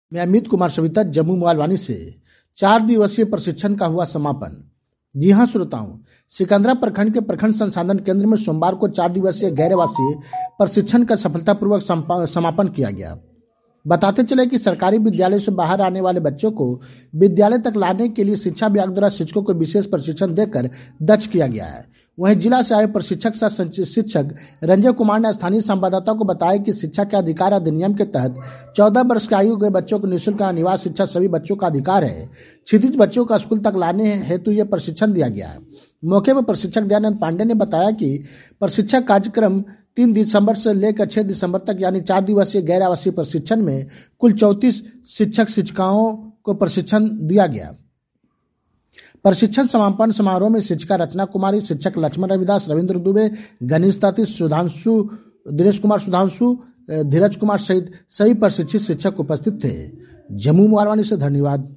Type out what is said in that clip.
मैं अमित कुमार सविता जम्मू मोबाइल से 4 दिवसीय प्रशिक्षण का हुआ समापन। जी हां श्रोताओं, सिकंदरा प्रखंड के प्रखंड संसाधन केंद्र में सोमवार को 4 दिवसीय गैर आवासीय प्रशिक्षण का सफलतापूर्वक समापन किया गया। बताते चले कि सरकारी विद्यालय से बाहर आने वाले बच्चों को विद्यालय तक लाने के लिए शिक्षा विभाग द्वारा शिक्षकों को विशेष प्रशिक्षण देकर दक्ष किया गया है। वहीं जिला से आए प्रशिक्षक सह शिक्षक रंजय कुमार ने स्थानीय संवाददाताओं को बताया कि शिक्षा के अधिकार अधिनियम के तहत 14 वर्ष की आयु के बच्चों को निःशुल्क निवास शिक्षा सभी बच्चों का अधिकार है। क्षितिज बच्चों का स्कूल तक लाने हेतु यह प्रशिक्षण दिया गया है। मौके पर प्रशिक्षक दयानंद पांडे ने बताया कि प्रशिक्षण कार्यक्रम 3 दिसंबर से लेकर 6 दिसंबर तक यानी 4 दिवसीय गैर आवासीय प्रशिक्षण में कुल 34 शिक्षक शिक्षिकाओं को प्रशिक्षण दिया गया। प्रशिक्षण समापन समारोह में शिक्षिका रचना कुमारी, शिक्षक लक्ष्मण रविदास, रविंद्र दुबे, गणेश ताती, सुधांशु, दिनेश कुमार सुधांशु, धीरज कुमार सहित सभी प्रशिक्षित शिक्षक उपस्थित थे। जम्मू मोबाइल से धन्यवाद।